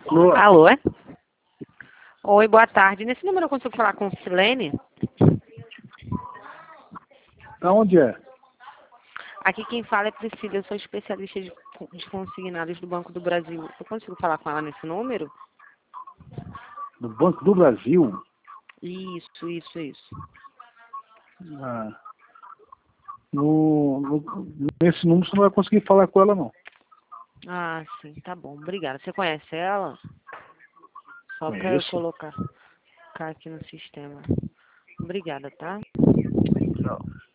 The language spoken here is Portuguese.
Alô? Alô, é? Oi, boa tarde. Nesse número eu consigo falar com Silene? Aonde é? Aqui quem fala é Priscila, eu sou especialista de consignados do Banco do Brasil. Eu consigo falar com ela nesse número? Do Banco do Brasil? Isso. Ah, nesse número você não vai conseguir falar com ela, não. Ah, sim, tá bom. Obrigada. Você conhece ela? Só para eu Conheço. colocar aqui no sistema. Obrigada, tá? Tchau.